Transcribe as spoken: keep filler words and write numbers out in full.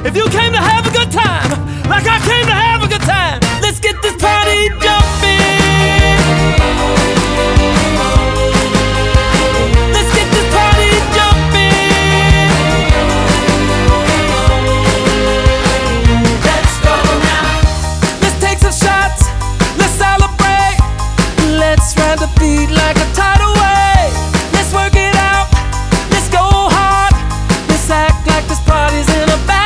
If you came to have a good time, like I came to have a good time, let's get this party jumping. Let's get this party jumping. Let's go now. Let's take some shots. Let's celebrate. Let's ride the beat like a